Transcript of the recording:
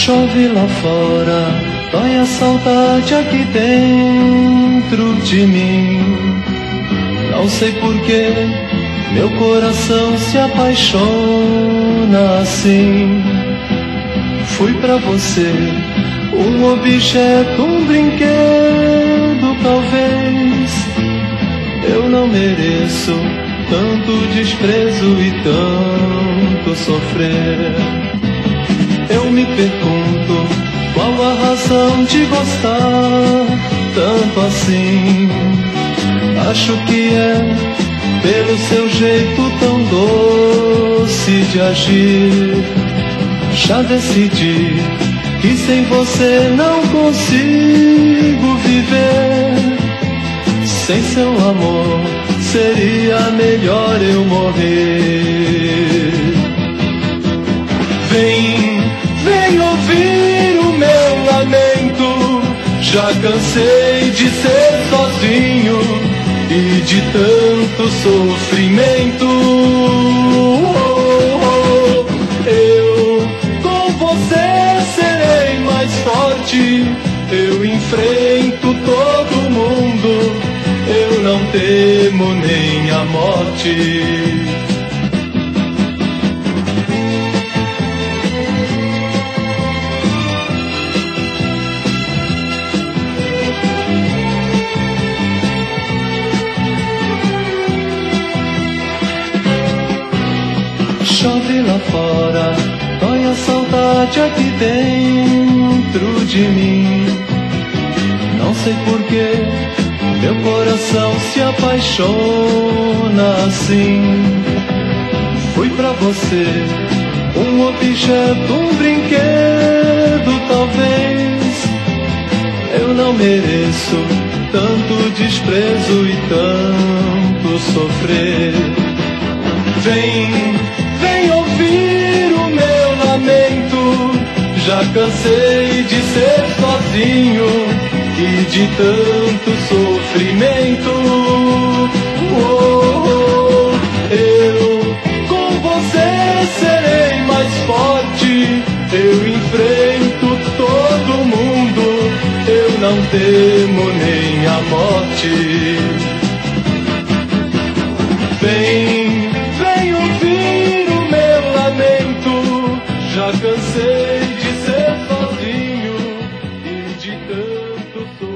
Chove lá fora, dói a saudade aqui dentro de mim. Não sei porquê, meu coração se apaixona assim. Fui pra você um objeto, um brinquedo, talvez. Eu não mereço tanto desprezo e tanto sofrer. Eu me pergunto, qual a razão de gostar tanto assim? Acho que é pelo seu jeito tão doce de agir. Já decidi que sem você não consigo viver. Sem seu amor seria melhor eu morrer. Vem ouvir o meu lamento. Já cansei de ser sozinho e de tanto sofrimento. Eu com você serei mais forte. Eu enfrento todo mundo. Eu não temo nem a morte. Chove lá fora, dói a saudade aqui dentro de mim. Não sei porquê, meu coração se apaixona assim. Fui pra você um objeto, um brinquedo, talvez. Eu não mereço tanto desprezo e tanto sofrer. Vem ouvir o meu lamento. Já cansei de ser sozinho e de tanto sofrimento. Eu com você serei mais forte. Eu enfrento todo mundo. Eu não temo nem a morte. Vem ouvir o meu lamento. Já cansei de ser sozinho e de tanto sofrimento.